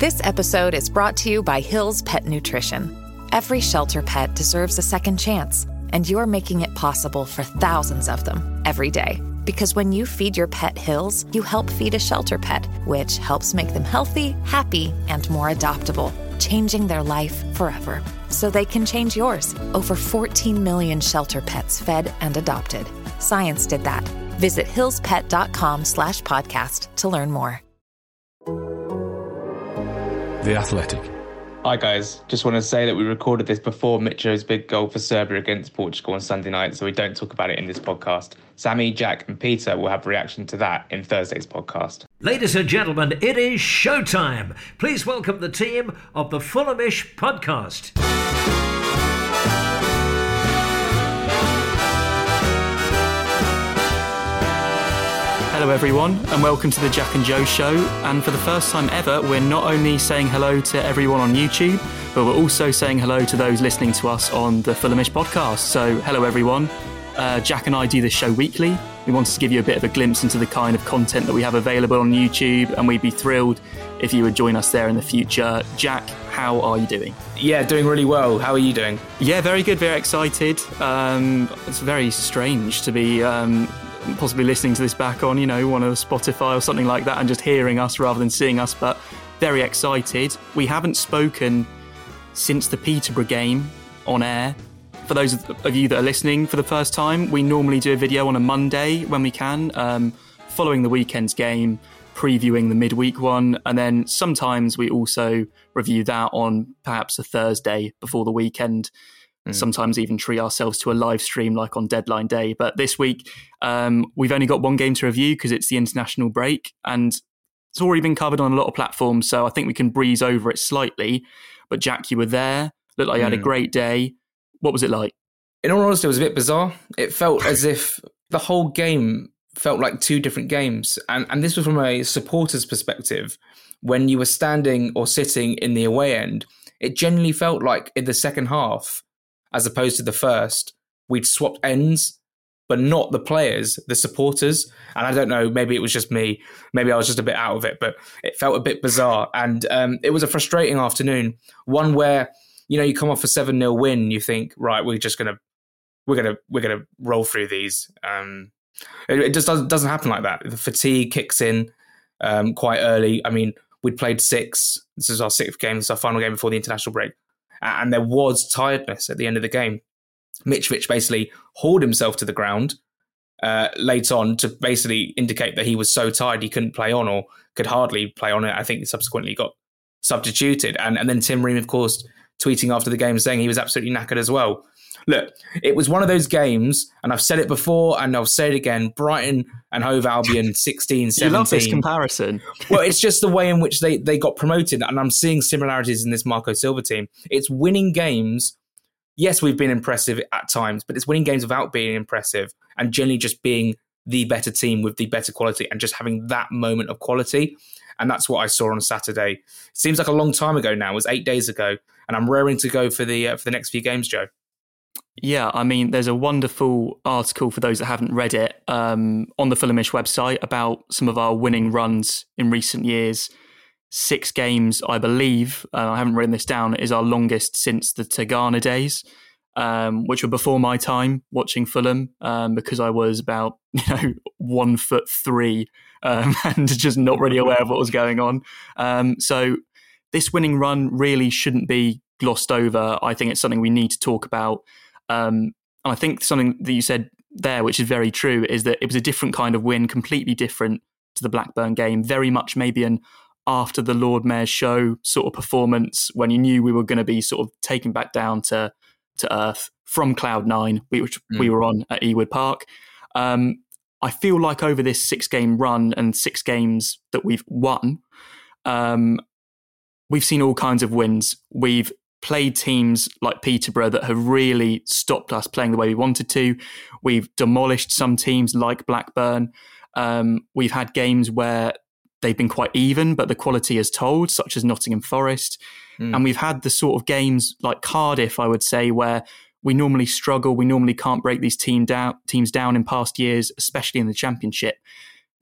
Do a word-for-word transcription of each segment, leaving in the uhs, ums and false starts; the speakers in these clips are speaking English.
This episode is brought to you by Hill's Pet Nutrition. Every shelter pet deserves a second chance, and you're making it possible for thousands of them every day. Because when you feed your pet Hill's, you help feed a shelter pet, which helps make them healthy, happy, and more adoptable, changing their life forever. So they can change yours. Over fourteen million shelter pets fed and adopted. Science did that. Visit hillspet.com slash podcast to learn more. The Athletic. Hi guys, just want to say that we recorded this before Mitro's big goal for Serbia against Portugal on Sunday night, so we don't talk about it in this podcast. Sammy, Jack and Peter will have a reaction to that in Thursday's podcast. Ladies and gentlemen, it is showtime. Please welcome the team of the Fulhamish podcast. Hello everyone and welcome to the Jack and Joe show, and for the first time ever we're not only saying hello to everyone on YouTube, but we're also saying hello to those listening to us on the Fulhamish podcast. So hello everyone, uh, Jack and I do this show weekly. We wanted to give you a bit of a glimpse into the kind of content that we have available on YouTube, and we'd be thrilled if you would join us there in the future. Jack, how are you doing? Yeah, doing really well. How are you doing? Yeah, very good, very excited. Um, it's very strange to be... Um, possibly listening to this back on, you know, one of Spotify or something like that and just hearing us rather than seeing us, but very excited. We haven't spoken since the Peterborough game on air. For those of you that are listening for the first time, we normally do a video on a Monday when we can, um, following the weekend's game, previewing the midweek one, and then sometimes we also review that on perhaps a Thursday before the weekend. Mm. Sometimes even treat ourselves to a live stream like on deadline day. But this week, um, we've only got one game to review because it's the international break, and it's already been covered on a lot of platforms, so I think we can breeze over it slightly. But Jack, you were there. Looked like you mm. had a great day. What was it like? In all honesty, it was a bit bizarre. It felt as if the whole game felt like two different games. And, and this was from a supporter's perspective. When you were standing or sitting in the away end, it genuinely felt like in the second half, as opposed to the first, we'd swapped ends, but not the players, the supporters. And I don't know, maybe it was just me. Maybe I was just a bit out of it, but it felt a bit bizarre. And um, it was a frustrating afternoon, one where, you know, you come off a seven nil win, you think, right, we're just going to, we're going to, we're going to roll through these. Um, it, it just doesn't, doesn't happen like that. The fatigue kicks in um, quite early. I mean, we'd played six. This is our sixth game. This is our final game before the international break. And there was tiredness at the end of the game. Mitrovic basically hauled himself to the ground uh, late on to basically indicate that he was so tired he couldn't play on or could hardly play on it. I think he subsequently got substituted. And, and then Tim Ream, of course, tweeting after the game saying he was absolutely knackered as well. Look, it was one of those games, and I've said it before and I'll say it again, Brighton and Hove Albion sixteen seventeen. You love this comparison. Well, it's just the way in which they, they got promoted, and I'm seeing similarities in this Marco Silva team. It's winning games. Yes, we've been impressive at times, but it's winning games without being impressive and generally just being the better team with the better quality and just having that moment of quality. And that's what I saw on Saturday. It seems like a long time ago now. It was eight days ago, and I'm raring to go for the uh, for the next few games, Joe. Yeah, I mean, there's a wonderful article for those that haven't read it um, on the Fulhamish website about some of our winning runs in recent years. Six games, I believe, uh, I haven't written this down, is our longest since the Tigana days, um, which were before my time watching Fulham, um, because I was about, you know, one foot three um, and just not really aware of what was going on. Um, so this winning run really shouldn't be glossed over. I think it's something we need to talk about. Um, and I think something that you said there, which is very true, is that it was a different kind of win, completely different to the Blackburn game, very much maybe an after the Lord Mayor's show sort of performance when you knew we were going to be sort of taken back down to to earth from Cloud Nine, which mm. we were on at Ewood Park. Um, I feel like over this six-game run and six games that we've won, um, we've seen all kinds of wins. We've played teams like Peterborough that have really stopped us playing the way we wanted to. We've demolished some teams like Blackburn. Um, we've had games where they've been quite even, but the quality is told, such as Nottingham Forest. Mm. And we've had the sort of games like Cardiff, I would say, where we normally struggle. We normally can't break these team down, teams down in past years, especially in the Championship.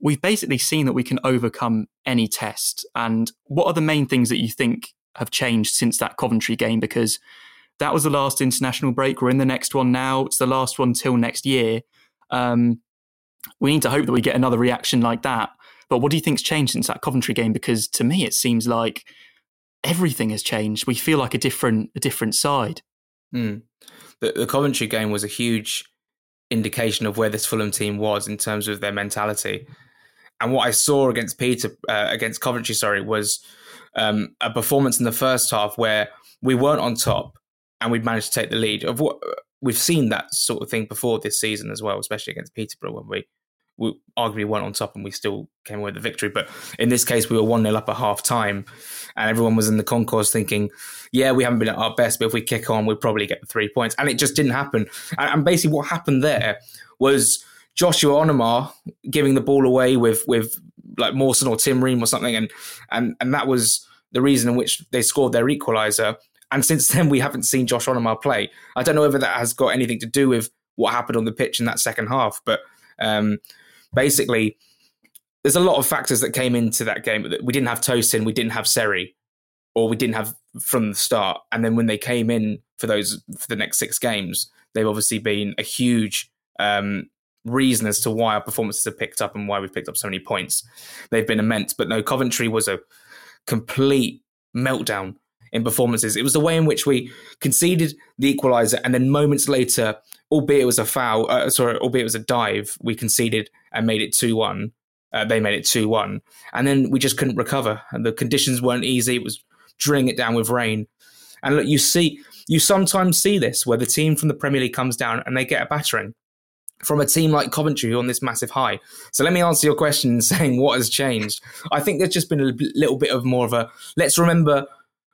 we've basically seen that we can overcome any test. And what are the main things that you think have changed since that Coventry game? Because that was the last international break. We're in the next one now. It's the last one till next year. Um, we need to hope that we get another reaction like that. But what do you think's changed since that Coventry game? Because to me, it seems like everything has changed. We feel like a different, a different side. Mm. The, the Coventry game was a huge indication of where this Fulham team was in terms of their mentality. And what I saw against Peter, uh, against Coventry, sorry, was um, a performance in the first half where we weren't on top and we'd managed to take the lead. Of what we've seen that sort of thing before this season as well, especially against Peterborough when we, we arguably weren't on top and we still came away with the victory. But in this case, we were one nil up at half time and everyone was in the concourse thinking, yeah, we haven't been at our best, but if we kick on, we'll probably get the three points. And it just didn't happen. And, and basically what happened there was Joshua Onomah giving the ball away with with like Mawson or Tim Ream or something, and and and that was the reason in which they scored their equaliser. And since then, we haven't seen Josh Onomah play. I don't know whether that has got anything to do with what happened on the pitch in that second half, but um, basically, there's a lot of factors that came into that game. We didn't have Tosin, we didn't have Seri, or we didn't have from the start. And then when they came in for those for the next six games, they've obviously been a huge um, reason as to why our performances have picked up and why we've picked up so many points. They've been immense. But no, Coventry was a complete meltdown in performances. It was the way in which we conceded the equaliser and then moments later, albeit it was a foul, uh, sorry, albeit it was a dive, we conceded and made it two one. Uh, they made it two one. And then we just couldn't recover. And the conditions weren't easy. It was drilling it down with rain. And look, you see, you sometimes see this where the team from the Premier League comes down and they get a battering from a team like Coventry who are on this massive high. So let me answer your question saying what has changed. I think there's just been a little bit of more of a, let's remember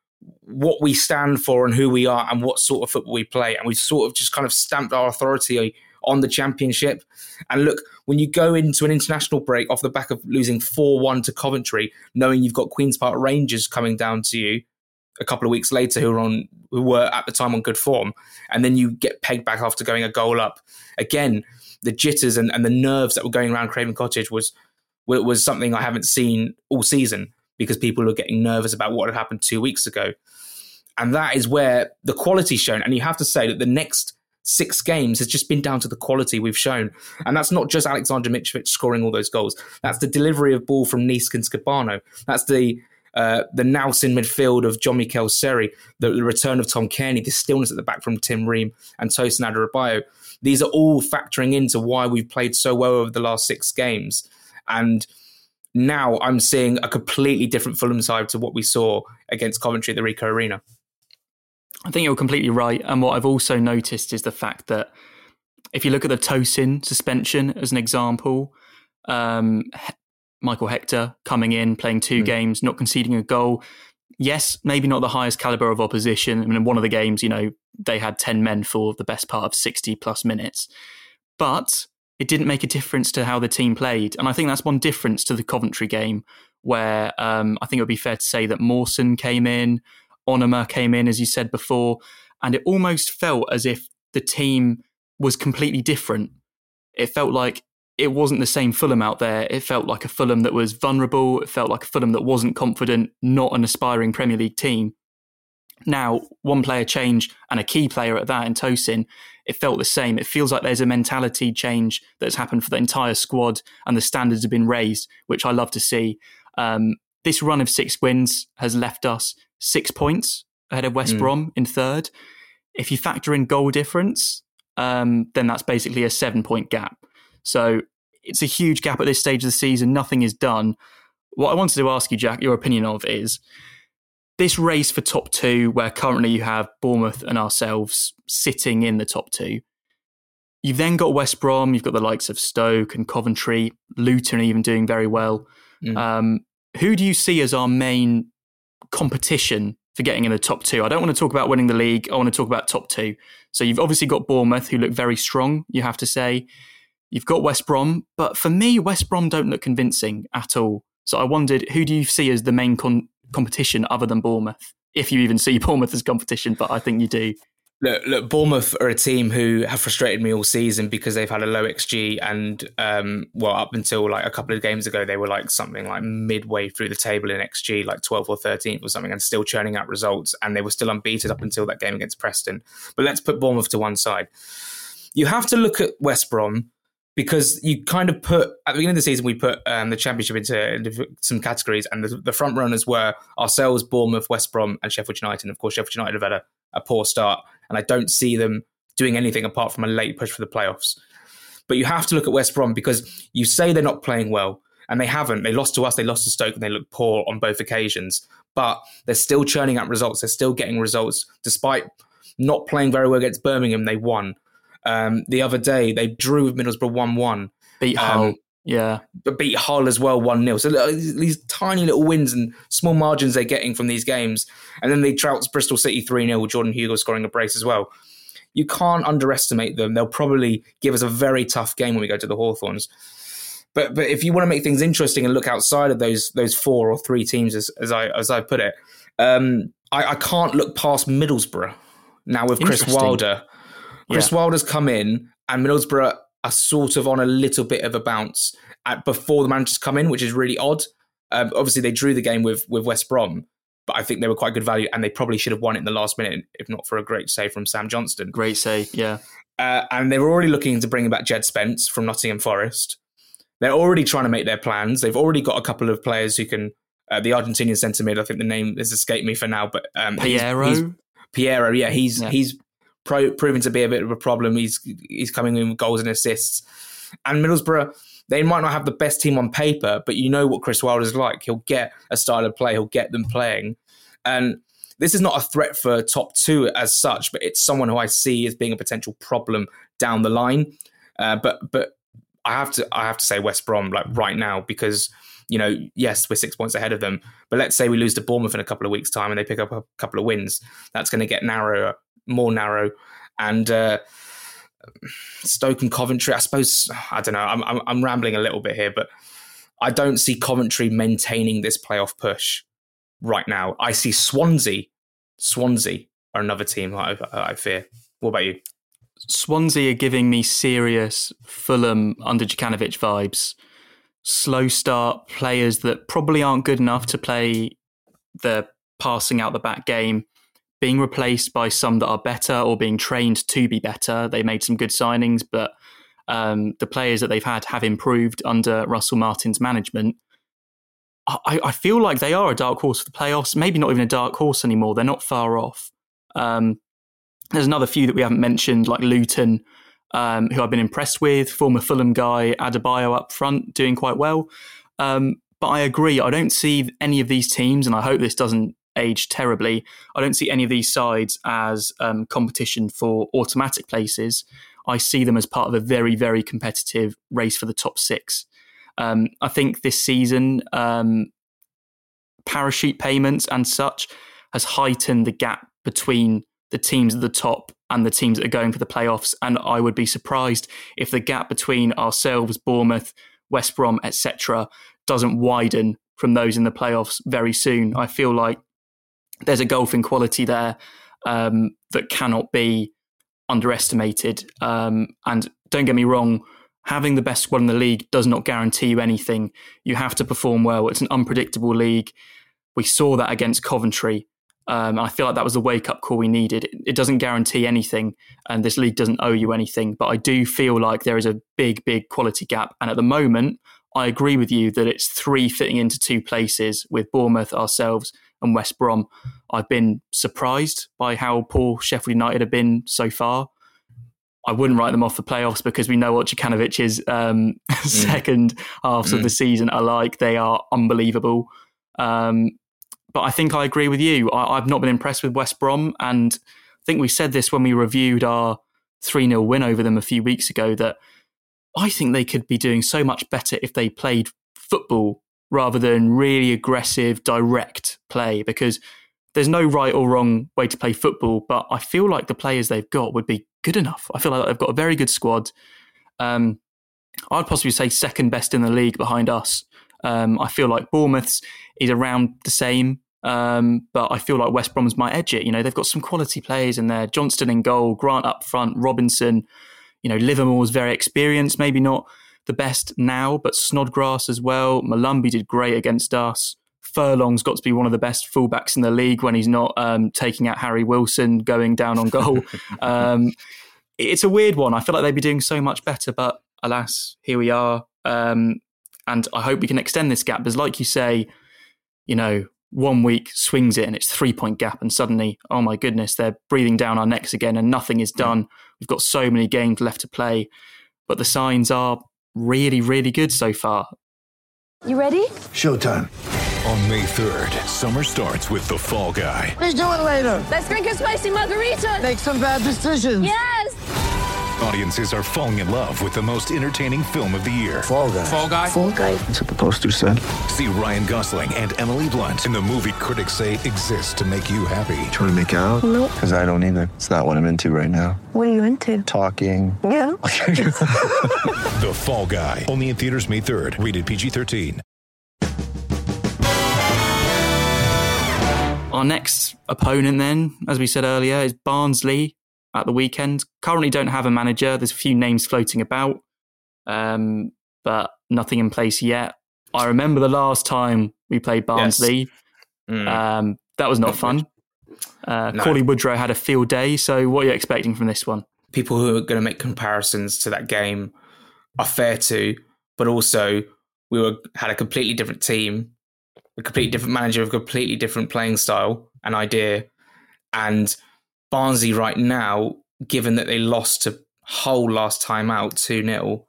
what we stand for and who we are and what sort of football we play. And we've sort of just kind of stamped our authority on the Championship. And look, when you go into an international break off the back of losing four one to Coventry, knowing you've got Queen's Park Rangers coming down to you a couple of weeks later who were on, who were at the time on good form, and then you get pegged back after going a goal up. Again, the jitters and, and the nerves that were going around Craven Cottage was was something I haven't seen all season, because people were getting nervous about what had happened two weeks ago. And that is where the quality's shown. And you have to say that the next six games has just been down to the quality we've shown. And that's not just Alexander Mitrovic scoring all those goals. That's the delivery of ball from Nisk and Skabano. That's the uh, the nous in midfield of John Mikel Seri, the, the return of Tom Kearney, the stillness at the back from Tim Ream and Tosin Adarabioyo. These are all factoring into why we've played so well over the last six games. And now I'm seeing a completely different Fulham side to what we saw against Coventry at the Ricoh Arena. I think you're completely right. And what I've also noticed is the fact that if you look at the Tosin suspension as an example, um, Michael Hector coming in, playing two mm. games, not conceding a goal. Yes, maybe not the highest caliber of opposition. I mean, in one of the games, you know, they had ten men for the best part of sixty plus minutes. But it didn't make a difference to how the team played. And I think that's one difference to the Coventry game, where um, I think it would be fair to say that Mawson came in, Onomah came in, as you said before, and it almost felt as if the team was completely different. It felt like it wasn't the same Fulham out there. It felt like a Fulham that was vulnerable. It felt like a Fulham that wasn't confident, not an aspiring Premier League team. Now, one player change and a key player at that in Tosin, it felt the same. It feels like there's a mentality change that's happened for the entire squad and the standards have been raised, which I love to see. Um, this run of six wins has left us six points ahead of West mm. Brom in third. If you factor in goal difference, um, then that's basically a seven-point gap. So it's a huge gap at this stage of the season. Nothing is done. What I wanted to ask you, Jack, your opinion of is this race for top two, where currently you have Bournemouth and ourselves sitting in the top two. You've then got West Brom, you've got the likes of Stoke and Coventry, Luton even doing very well. Mm. Um, who do you see as our main competition for getting in the top two? I don't want to talk about winning the league. I want to talk about top two. So you've obviously got Bournemouth, who look very strong, you have to say. You've got West Brom, but for me, West Brom don't look convincing at all. So I wondered, who do you see as the main con- competition other than Bournemouth? If you even see Bournemouth as competition, but I think you do. Look, look, Bournemouth are a team who have frustrated me all season because they've had a low X G, and um, well, up until like a couple of games ago, they were like something like midway through the table in X G, like twelfth or thirteenth or something, and still churning out results. And they were still unbeaten up until that game against Preston. But let's put Bournemouth to one side. You have to look at West Brom because you kind of put at the beginning of the season we put um, the Championship into, into some categories, and the, the front runners were ourselves, Bournemouth, West Brom, and Sheffield United. And of course, Sheffield United have had a, a poor start. And I don't see them doing anything apart from a late push for the playoffs. But you have to look at West Brom because you say they're not playing well, and they haven't. They lost to us, they lost to Stoke, and they look poor on both occasions. But they're still churning out results. They're still getting results. Despite not playing very well against Birmingham, they won. Um, the other day, they drew with Middlesbrough one one. Beat Hull, um, yeah. But beat Hull as well one nil. So these tiny little wins and small margins they're getting from these games. And then they trounced Bristol City three nil with Jordan Hugo scoring a brace as well. You can't underestimate them. They'll probably give us a very tough game when we go to the Hawthorns. But but if you want to make things interesting and look outside of those those four or three teams, as, as I as I put it, um, I, I can't look past Middlesbrough now with Chris Wilder. Chris yeah. Wilder's come in, and Middlesbrough are sort of on a little bit of a bounce at, before the managers come in, which is really odd. Um, obviously, they drew the game with with West Brom, but I think they were quite good value, and they probably should have won it in the last minute, if not for a great save from Sam Johnston. Great save, yeah. Uh, and they were already looking to bring back Jed Spence from Nottingham Forest. They're already trying to make their plans. They've already got a couple of players who can. Uh, the Argentinian centre mid, I think the name has escaped me for now, but um, Piero. He's, he's, Piero, yeah, he's yeah. he's pro, proven to be a bit of a problem. He's he's coming in with goals and assists. And Middlesbrough, they might not have the best team on paper, but you know what Chris Wilder's like. He'll get a style of play. He'll get them playing. And this is not a threat for top two as such, but it's someone who I see as being a potential problem down the line. Uh, but but I have to I have to say West Brom like right now because, you know, yes, we're six points ahead of them. But let's say we lose to Bournemouth in a couple of weeks' time and they pick up a couple of wins. That's going to get narrower, more narrow. And uh, Stoke and Coventry, I suppose, I don't know, I'm, I'm I'm rambling a little bit here, but I don't see Coventry maintaining this playoff push right now. I see Swansea. Swansea are another team I, I fear. What about you? Swansea are giving me serious Fulham under Djukanovic vibes. Slow start, players that probably aren't good enough to play the passing out the back game, being replaced by some that are better or being trained to be better. They made some good signings, but um, the players that they've had have improved under Russell Martin's management. I, I feel like they are a dark horse for the playoffs, maybe not even a dark horse anymore. They're not far off. Um, there's another few that we haven't mentioned, like Luton, um, who I've been impressed with, former Fulham guy, Adebayo up front, doing quite well. Um, but I agree, I don't see any of these teams, and I hope this doesn't age terribly, I don't see any of these sides as um, competition for automatic places. I see them as part of a very, very competitive race for the top six. Um, I think this season, um, parachute payments and such has heightened the gap between the teams at the top and the teams that are going for the playoffs. And I would be surprised if the gap between ourselves, Bournemouth, West Brom, et cetera, doesn't widen from those in the playoffs very soon. I feel like there's a golfing quality there um, that cannot be underestimated. Um, and don't get me wrong, having the best squad in the league does not guarantee you anything. You have to perform well. It's an unpredictable league. We saw that against Coventry. Um, I feel like that was the wake-up call we needed. It, it doesn't guarantee anything, and this league doesn't owe you anything. But I do feel like there is a big, big quality gap. And at the moment, I agree with you that it's three fitting into two places with Bournemouth, ourselves, and West Brom. I've been surprised by how poor Sheffield United have been so far. I wouldn't write them off for playoffs because we know what Djukanovic's um, mm. second halves mm. of the season are like. They are unbelievable. Um, but I think I agree with you. I, I've not been impressed with West Brom. And I think we said this when we reviewed our three nil win over them a few weeks ago, that I think they could be doing so much better if they played football rather than really aggressive, direct play, because there's no right or wrong way to play football, but I feel like the players they've got would be good enough. I feel like they've got a very good squad. Um, I'd possibly say second best in the league behind us. Um, I feel like Bournemouth's is around the same, Um, but I feel like West Brom's might edge it. You know, they've got some quality players in there. Johnston in goal, Grant up front, Robinson. You know, Livermore's very experienced, maybe not the best now, but Snodgrass as well. Malumbi did great against us. Furlong's got to be one of the best fullbacks in the league when he's not um, taking out Harry Wilson, going down on goal. um, it's a weird one. I feel like they'd be doing so much better, but alas, here we are. Um, and I hope we can extend this gap. Because like you say, you know, one week swings it and it's three-point gap and suddenly, oh my goodness, they're breathing down our necks again and nothing is done. We've got so many games left to play, but the signs are really, really good so far. You ready? Showtime. On May third, summer starts with The Fall Guy. Let's do it later. Let's drink a spicy margarita. Make some bad decisions. Yes. Audiences are falling in love with the most entertaining film of the year. Fall Guy. Fall Guy. Fall guy. That's what the poster said. See Ryan Gosling and Emily Blunt in the movie critics say exists to make you happy. Trying to make it out? Nope. Because I don't either. It's not what I'm into right now. What are you into? Talking. Yeah. The Fall Guy. Only in theaters May third. Rated P G thirteen. Our next opponent then, as we said earlier, is Barnsley at the weekend. Currently don't have a manager. There's a few names floating about, um, but nothing in place yet. I remember the last time we played Barnsley. Yes. Mm. Um, that was not, not fun. Uh, no. Cauley Woodrow had a field day. So what are you expecting from this one? People who are going to make comparisons to that game are fair to, but also we were had a completely different team, a completely different manager, a completely different playing style and idea. And Barnsley right now, given that they lost to Hull last time out two nil,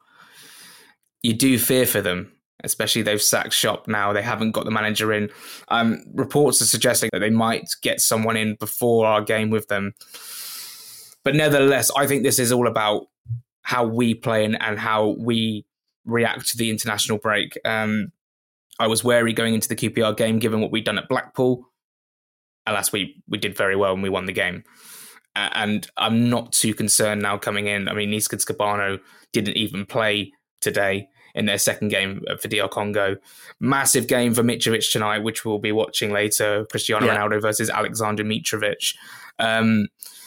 you do fear for them, especially they've sacked shop now. They haven't got the manager in. Um, reports are suggesting that they might get someone in before our game with them. But nevertheless, I think this is all about how we play and, and how we react to the international break. Um, I was wary going into the Q P R game, given what we'd done at Blackpool. Alas, we, we did very well and we won the game. Uh, and I'm not too concerned now coming in. I mean, Niska Skabano didn't even play today in their second game for D R Congo. Massive game for Mitrovic tonight, which we'll be watching later. Cristiano yeah. Ronaldo versus Alexander Mitrovic. Um,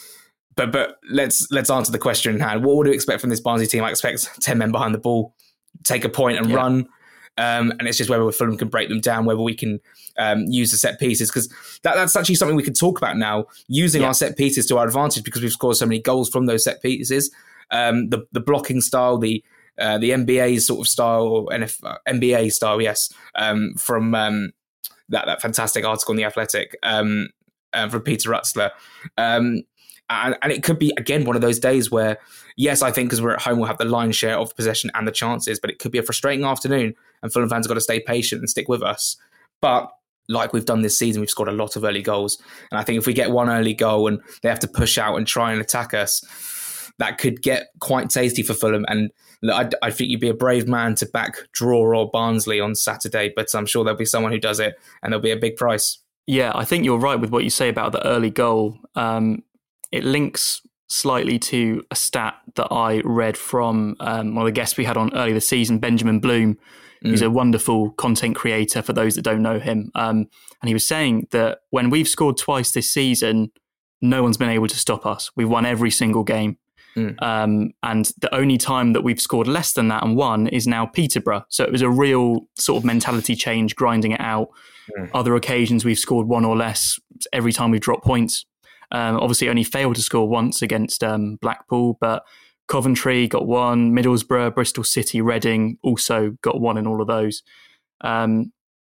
but but let's let's answer the question in hand. What would you expect from this Barnsley team? I expect ten men behind the ball, take a point and yeah. run. Um, and it's just whether Fulham can break them down, whether we can um, use the set pieces, because that, that's actually something we can talk about now, using yeah. our set pieces to our advantage, because we've scored so many goals from those set pieces. Um, the the blocking style, the uh, the N B A sort of style, or N F, uh, N B A style, yes, um, from um, that that fantastic article in The Athletic um, uh, from Peter Rutzler. Um, and, and it could be, again, one of those days where, yes, I think because we're at home, we'll have the lion's share of possession and the chances, but it could be a frustrating afternoon, and Fulham fans have got to stay patient and stick with us. But like we've done this season, we've scored a lot of early goals. And I think if we get one early goal and they have to push out and try and attack us, that could get quite tasty for Fulham. And I, I think you'd be a brave man to back draw or Barnsley on Saturday, but I'm sure there'll be someone who does it and there'll be a big price. Yeah, I think you're right with what you say about the early goal. Um, it links slightly to a stat that I read from um, one of the guests we had on earlier this season, Benjamin Bloom. Mm. He's a wonderful content creator for those that don't know him. Um, and he was saying that when we've scored twice this season, no one's been able to stop us. We've won every single game. Mm. Um, and the only time that we've scored less than that and won is now Peterborough. So it was a real sort of mentality change, grinding it out. Mm. Other occasions we've scored one or less every time we've dropped points. Um, obviously only failed to score once against um, Blackpool, but Coventry got one, Middlesbrough, Bristol City, Reading also got one in all of those. Um,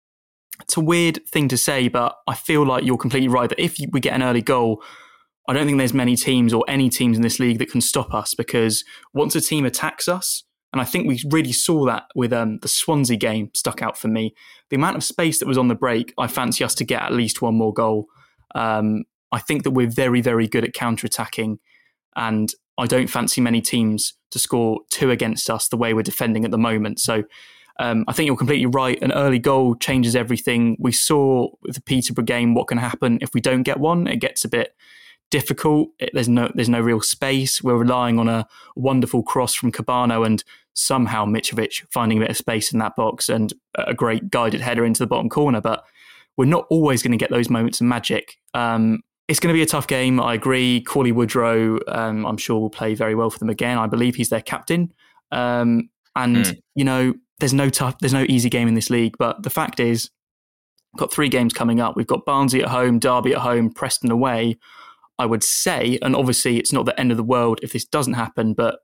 it's a weird thing to say, but I feel like you're completely right that if we get an early goal, I don't think there's many teams or any teams in this league that can stop us, because once a team attacks us, and I think we really saw that with um, the Swansea game stuck out for me, the amount of space that was on the break, I fancy us to get at least one more goal. Um, I think that we're very, very good at counter-attacking, and I don't fancy many teams to score two against us the way we're defending at the moment. So um, I think you're completely right. An early goal changes everything. We saw with the Peterborough game what can happen if we don't get one. It gets a bit difficult. It, there's no there's no real space. We're relying on a wonderful cross from Cabano and somehow Mitrovic finding a bit of space in that box and a great guided header into the bottom corner. But we're not always going to get those moments of magic. Um, it's going to be a tough game. I agree. Cauley Woodrow, um, I'm sure, will play very well for them again. I believe he's their captain. Um, and, mm. you know, there's no tough, there's no easy game in this league. But the fact is, we've got three games coming up. We've got Barnsley at home, Derby at home, Preston away. I would say, and obviously it's not the end of the world if this doesn't happen, but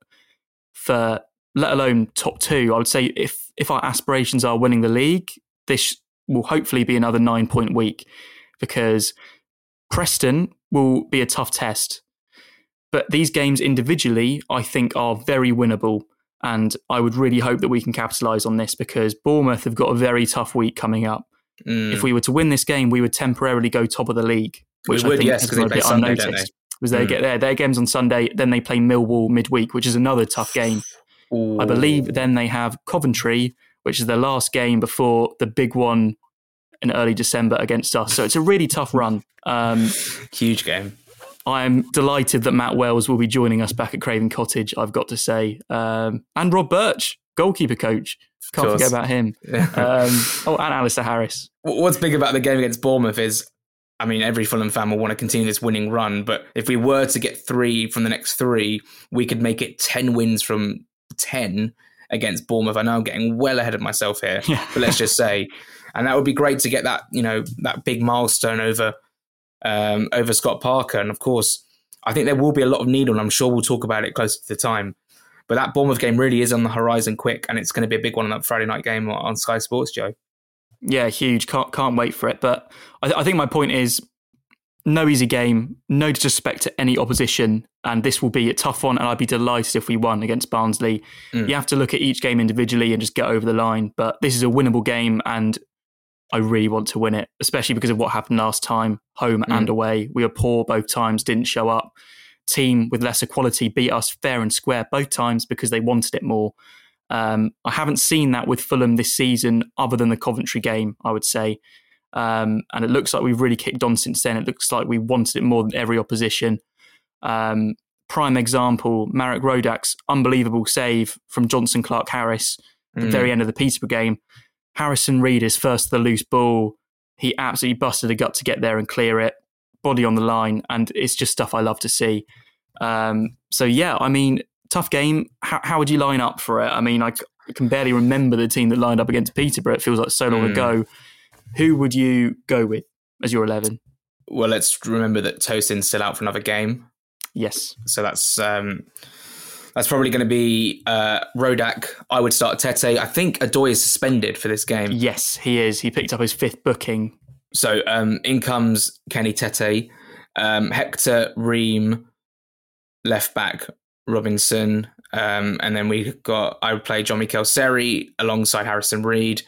for let alone top two, I would say if if our aspirations are winning the league, this will hopefully be another nine-point week, because Preston will be a tough test. But these games individually, I think, are very winnable. And I would really hope that we can capitalise on this, because Bournemouth have got a very tough week coming up. Mm. If we were to win this game, we would temporarily go top of the league, which we would, I think yes, is a bit Sunday, unnoticed. Because they mm. get there, their game's on Sunday, then they play Millwall midweek, which is another tough game. Ooh. I believe then they have Coventry, which is their last game before the big one in early December against us. So it's a really tough run. Um, Huge game. I'm delighted that Matt Wells will be joining us back at Craven Cottage, I've got to say. Um, and Rob Birch, goalkeeper coach. Can't forget about him. um, oh, and Alistair Harris. What's big about the game against Bournemouth is, I mean, every Fulham fan will want to continue this winning run, but if we were to get three from the next three, we could make it ten wins from ten against Bournemouth. I know I'm getting well ahead of myself here, yeah. but let's just say, and that would be great to get that, you know, that big milestone over um, over Scott Parker. And of course, I think there will be a lot of need, and I'm sure we'll talk about it closer to the time. But that Bournemouth game really is on the horizon quick, and it's going to be a big one on that Friday night game on Sky Sports, Joe. Yeah, huge. Can't can't wait for it. But I, I think my point is, no easy game, no disrespect to any opposition, and this will be a tough one, and I'd be delighted if we won against Barnsley. Mm. You have to look at each game individually and just get over the line, but this is a winnable game, and I really want to win it, especially because of what happened last time, home mm. and away. We were poor both times, didn't show up. Team with lesser quality beat us fair and square both times because they wanted it more. Um, I haven't seen that with Fulham this season, other than the Coventry game, I would say. Um, and it looks like we've really kicked on since then. It looks like we wanted it more than every opposition. Um, prime example, Marek Rodak's unbelievable save from Johnson Clark-Harris at the mm. very end of the Peterborough game. Harrison Reed is first to the loose ball. He absolutely busted a gut to get there and clear it. Body on the line. And it's just stuff I love to see. Um, so, yeah, I mean, tough game. How, how would you line up for it? I mean, I, c- I can barely remember the team that lined up against Peterborough. It feels like so long mm. ago. Who would you go with as your eleven? Well, let's remember that Tosin's still out for another game. Yes. So that's um, that's probably going to be uh, Rodak. I would start Tete. I think Adoy is suspended for this game. Yes, he is. He picked up his fifth booking. So um, in comes Kenny Tete, um, Hector Ream, left back Robinson, um, and then we got I would play John Mikel Seri alongside Harrison Reed.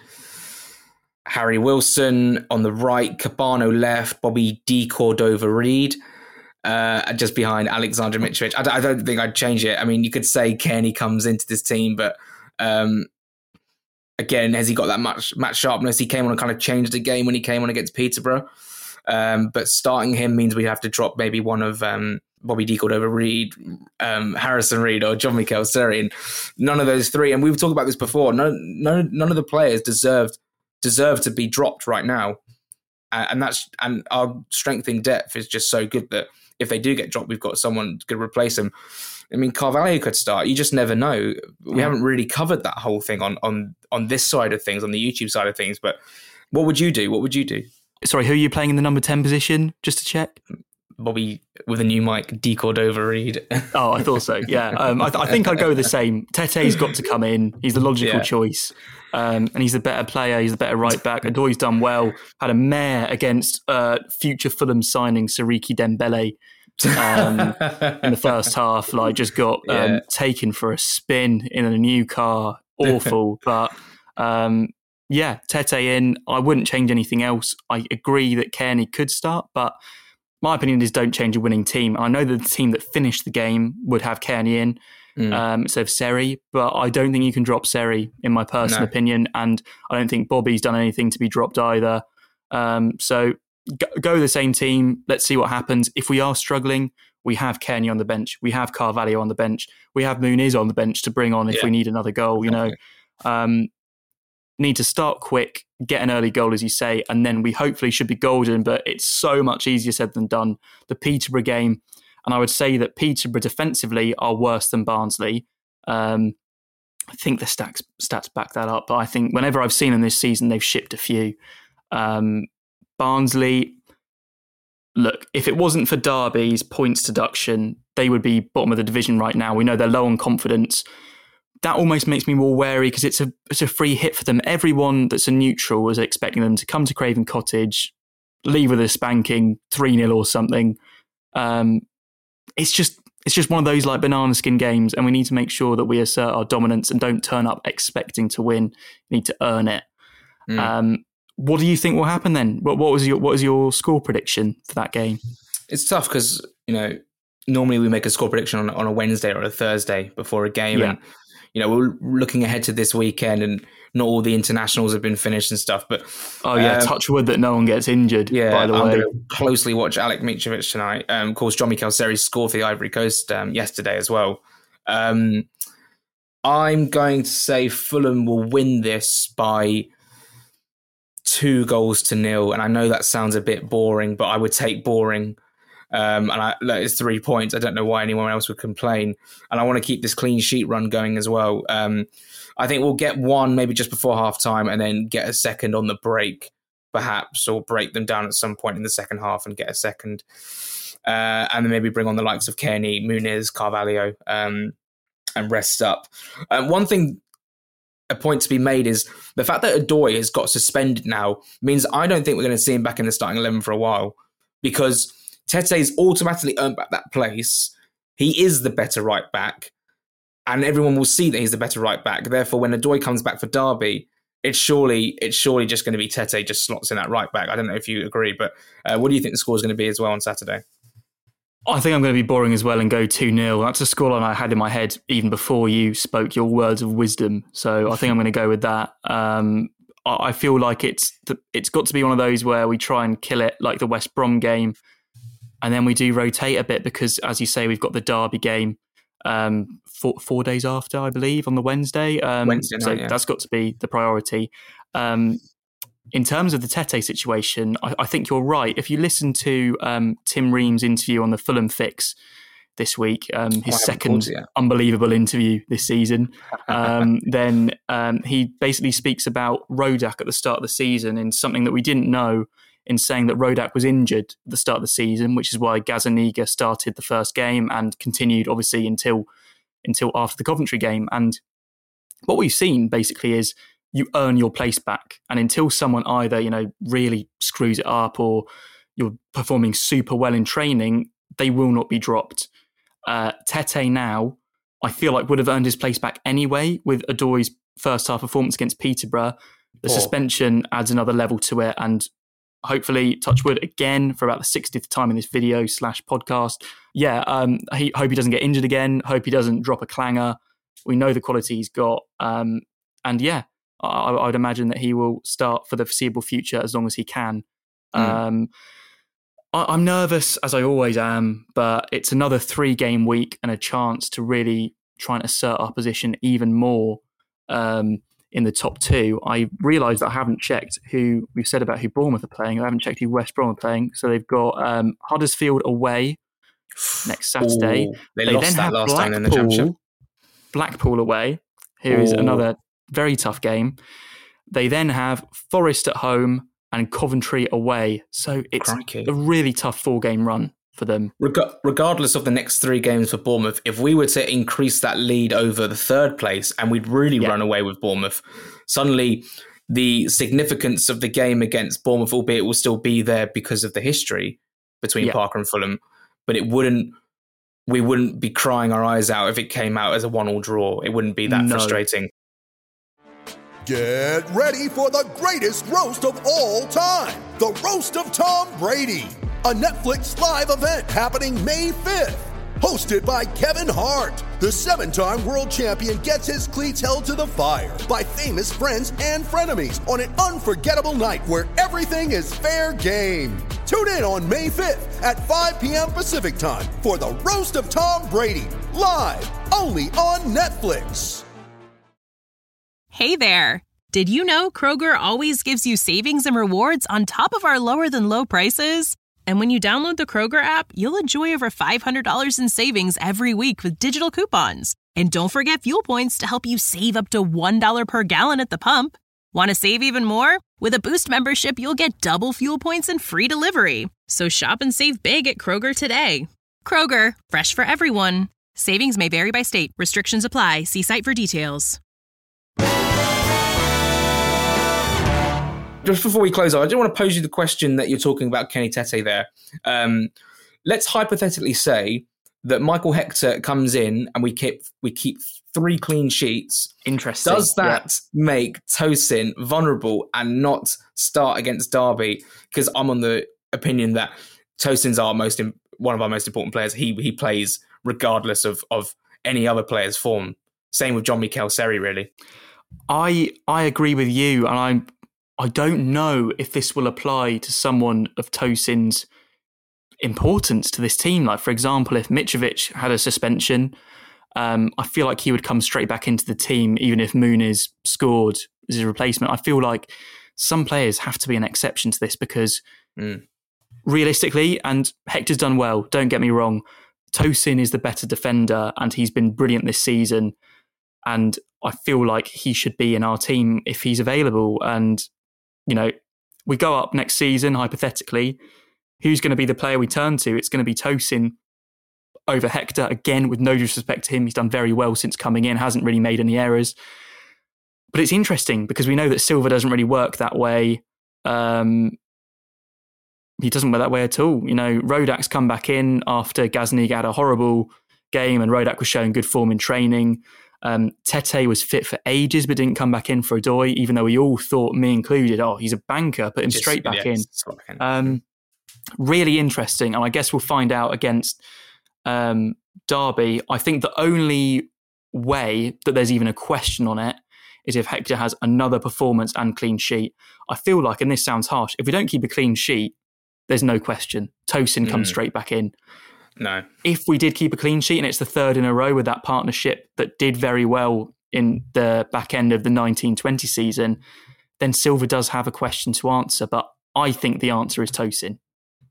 Harry Wilson on the right, Cabano left, Bobby D. Cordova-Reid uh, just behind Alexander Mitrovic. I don't, I don't think I'd change it. I mean, you could say Kearney comes into this team, but um, again, has he got that much match sharpness? He came on and kind of changed the game when he came on against Peterborough. Um, but starting him means we have to drop maybe one of um, Bobby D. Cordova-Reid, um, Harrison Reed, or John Mikel Seri, and none of those three. And we've talked about this before. No, no, none of the players deserved deserve to be dropped right now, and that's and our strength in depth is just so good that if they do get dropped, we've got someone to replace them. I mean, Carvalho could start. You just never know. We yeah. haven't really covered that whole thing on on on this side of things, on the YouTube side of things. But what would you do? What would you do? Sorry, who are you playing in the number ten position? Just to check. Bobby with a new mic, D. Cordova-Reid. Oh, I thought so. Yeah, um, I, th- I think I'd go with the same. Tete's got to come in. He's the logical yeah. choice. Um, and he's the better player. He's the better right back. Adoy's done well. Had a mare against uh, future Fulham signing Siriki Dembele um, in the first half. Like, just got um, yeah. taken for a spin in a new car. Awful. But um, yeah, Tete in. I wouldn't change anything else. I agree that Kearney could start, but my opinion is don't change a winning team. I know that the team that finished the game would have Kearney in mm. um, instead of Seri, but I don't think you can drop Seri, in my personal no. opinion, and I don't think Bobby's done anything to be dropped either. Um, so go, go the same team. Let's see what happens. If we are struggling, we have Kearney on the bench. We have Carvalho on the bench. We have Muniz on the bench to bring on if yeah. we need another goal, you know. Um, need to start quick, get an early goal, as you say, and then we hopefully should be golden, but it's so much easier said than done. The Peterborough game, and I would say that Peterborough defensively are worse than Barnsley. Um, I think the stats, stats back that up, but I think whenever I've seen them this season, they've shipped a few. Um, Barnsley, look, if it wasn't for Derby's points deduction, they would be bottom of the division right now. We know they're low on confidence. That almost makes me more wary because it's a it's a free hit for them. Everyone that's a neutral was expecting them to come to Craven Cottage, leave with a spanking three nil or something. Um, it's just it's just one of those like banana skin games, and we need to make sure that we assert our dominance and don't turn up expecting to win. We need to earn it. Mm. Um, what do you think will happen then? What, what was your what was your score prediction for that game? It's tough because, you know, normally we make a score prediction on, on a Wednesday or a Thursday before a game. Yeah. And, you know, we're looking ahead to this weekend and not all the internationals have been finished and stuff. But oh, yeah, um, touch wood that no one gets injured, yeah, by the I'm way. going to closely watch Alec Mitrovic tonight. Um, of course, John Mikel Seri scored for the Ivory Coast um, yesterday as well. Um, I'm going to say Fulham will win this by two goals to nil. And I know that sounds a bit boring, but I would take boring. Um, and I, look, it's three points. I don't know why anyone else would complain. And I want to keep this clean sheet run going as well. Um, I think we'll get one maybe just before half time and then get a second on the break, perhaps, or break them down at some point in the second half and get a second. Uh, and then maybe bring on the likes of Kearney, Muniz, Carvalho, um, and rest up. Um, one thing, a point to be made is the fact that Odoi has got suspended now means I don't think we're going to see him back in the starting eleven for a while, because Tete's automatically earned back that place. He is the better right back, and everyone will see that he's the better right back. Therefore, when Odoi comes back for Derby, it's surely it's surely just going to be Tete just slots in that right back. I don't know if you agree, but uh, what do you think the score is going to be as well on Saturday? I think I'm going to be boring as well and go two nil. That's a scoreline I had in my head even before you spoke your words of wisdom. So I think I'm going to go with that. Um, I feel like it's it's got to be one of those where we try and kill it like the West Brom game, and then we do rotate a bit because, as you say, we've got the Derby game um, four, four days after, I believe, on the Wednesday. Um, Wednesday night, so yeah. That's got to be the priority. Um, in terms of the Tete situation, I, I think you're right. If you listen to um, Tim Ream's interview on the Fulham Fix this week, um, his oh, second unbelievable interview this season, um, then um, he basically speaks about Rodak at the start of the season in something that we didn't know, in saying that Rodak was injured at the start of the season, which is why Gazzaniga started the first game and continued, obviously, until until after the Coventry game. And what we've seen, basically, is you earn your place back. And until someone either, you know, really screws it up or you're performing super well in training, they will not be dropped. Uh, Tete now, I feel like would have earned his place back anyway with Odoi's first half performance against Peterborough. The oh. suspension adds another level to it, and hopefully, touch wood again for about the sixtieth time in this video slash podcast. Yeah, um, he, hope he doesn't get injured again. Hope he doesn't drop a clanger. We know the quality he's got. Um, and yeah, I, I would imagine that he will start for the foreseeable future as long as he can. Mm. Um, I, I'm nervous, as I always am, but it's another three-game week and a chance to really try and assert our position even more um, in the top two. I realised that I haven't checked who we've said about who Bournemouth are playing. I haven't checked who West Brom are playing. So they've got um, Huddersfield away next Saturday. Ooh, they, they lost that last Blackpool, time in the Championship. Blackpool away, who Ooh. is another very tough game. They then have Forest at home and Coventry away. So it's Crikey. a really tough four-game run for them. Reg- regardless of the next three games for Bournemouth, if we were to increase that lead over the third place and we'd really yeah. run away with Bournemouth, suddenly the significance of the game against Bournemouth, albeit will still be there because of the history between yeah. Parker and Fulham, but it wouldn't, we wouldn't be crying our eyes out if it came out as a one-all draw. It wouldn't be that no. frustrating. Get ready for the greatest roast of all time, the Roast of Tom Brady, a Netflix live event happening May fifth. Hosted by Kevin Hart, the seven-time world champion gets his cleats held to the fire by famous friends and frenemies on an unforgettable night where everything is fair game. Tune in on May fifth at five p.m. Pacific time for the Roast of Tom Brady, live only on Netflix. Hey there. Did you know Kroger always gives you savings and rewards on top of our lower-than-low prices? And when you download the Kroger app, you'll enjoy over five hundred dollars in savings every week with digital coupons. And don't forget fuel points to help you save up to one dollar per gallon at the pump. Want to save even more? With a Boost membership, you'll get double fuel points and free delivery. So shop and save big at Kroger today. Kroger, fresh for everyone. Savings may vary by state. Restrictions apply. See site for details. Just before we close out, I just want to pose you the question that you're talking about Kenny Tete there. Um, let's hypothetically say that Michael Hector comes in and we keep we keep three clean sheets. Interesting. Does that yeah. make Tosin vulnerable and not start against Derby? Because I'm on the opinion that Tosin's our most one of our most important players. He he plays regardless of of any other player's form. Same with Jean-Michel Seri, really. I I agree with you, and I'm. I don't know if this will apply to someone of Tosin's importance to this team. Like, for example, if Mitrovic had a suspension, um, I feel like he would come straight back into the team, even if Muniz scored as his replacement. I feel like some players have to be an exception to this because mm. realistically, and Hector's done well, don't get me wrong, Tosin is the better defender and he's been brilliant this season. And I feel like he should be in our team if he's available. And you know, we go up next season, hypothetically, who's going to be the player we turn to? It's going to be Tosin over Hector. Again, with no disrespect to him, he's done very well since coming in, hasn't really made any errors. But it's interesting because we know that Silva doesn't really work that way. Um, he doesn't work that way at all. You know, Rodak's come back in after Gazaniga had a horrible game and Rodak was showing good form in training. Um, Tete was fit for ages but didn't come back in for Odoi, even though we all thought, me included, oh, he's a banker, put him Just, straight back yeah, in. Um, really interesting, and I guess we'll find out against um, Derby. I think the only way that there's even a question on it is if Hector has another performance and clean sheet. I feel like, and this sounds harsh, if we don't keep a clean sheet, there's no question. Tosin mm. comes straight back in. No. If we did keep a clean sheet and it's the third in a row with that partnership that did very well in the back end of the nineteen twenty season, then Silva does have a question to answer. But I think the answer is Tosin.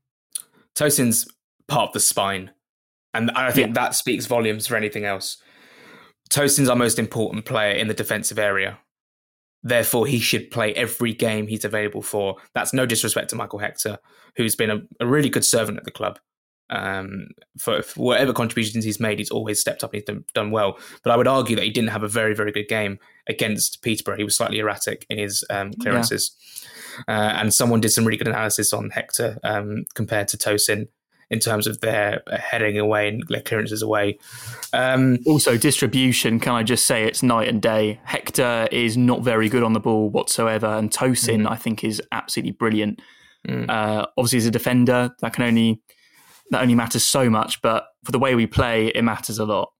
Tosin's part of the spine. And I think yeah. that speaks volumes for anything else. Tosin's our most important player in the defensive area. Therefore, he should play every game he's available for. That's no disrespect to Michael Hector, who's been a, a really good servant at the club. Um, for, for whatever contributions he's made, he's always stepped up and he's done, done well. But I would argue that he didn't have a very, very good game against Peterborough. He was slightly erratic in his um, clearances. Yeah. Uh, and someone did some really good analysis on Hector um, compared to Tosin in terms of their heading away and their clearances away. Um, also, distribution, can I just say it's night and day. Hector is not very good on the ball whatsoever, and Tosin, mm. I think, is absolutely brilliant. Mm. Uh, obviously, as a defender, that can only... That only matters so much, but for the way we play, it matters a lot.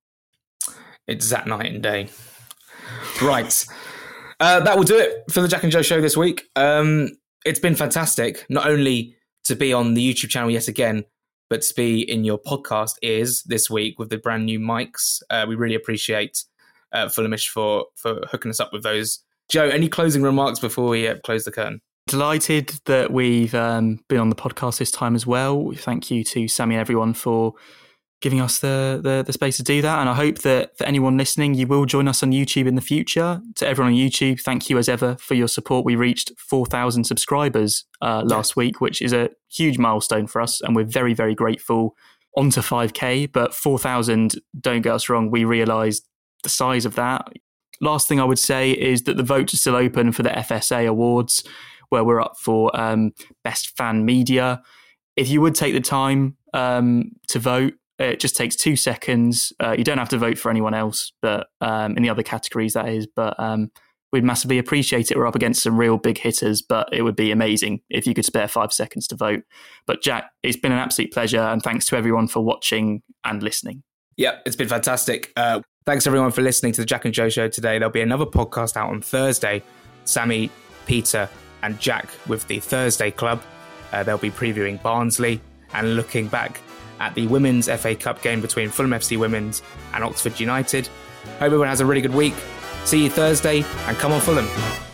It's that night and day. Right. Uh, that will do it for the Jack and Joe show this week. Um, it's been fantastic, not only to be on the YouTube channel yet again, but to be in your podcast ears this week with the brand new mics. Uh, we really appreciate uh, Fulhamish for, for hooking us up with those. Joe, any closing remarks before we uh, close the curtain? Delighted that we've um, been on the podcast this time as well. Thank you to Sammy and everyone for giving us the, the the space to do that. And I hope that for anyone listening, you will join us on YouTube in the future. To everyone on YouTube, thank you as ever for your support. We reached four thousand subscribers uh, last week, which is a huge milestone for us. And we're very, very grateful. On to five K, but four thousand, don't get us wrong, we realised the size of that. Last thing I would say is that the votes are still open for the F S A Awards, where we're up for um, Best Fan Media. If you would take the time um, to vote, it just takes two seconds. Uh, you don't have to vote for anyone else, but um, in the other categories, that is. But um, we'd massively appreciate it. We're up against some real big hitters, but it would be amazing if you could spare five seconds to vote. But Jack, it's been an absolute pleasure, and thanks to everyone for watching and listening. Yeah, it's been fantastic. Uh, thanks everyone for listening to the Jack and Joe show today. There'll be another podcast out on Thursday. Sammy, Peter, and Jack with the Thursday Club. Uh, they'll be previewing Barnsley and looking back at the Women's F A Cup game between Fulham F C Women's and Oxford United. Hope everyone has a really good week. See you Thursday, and come on Fulham.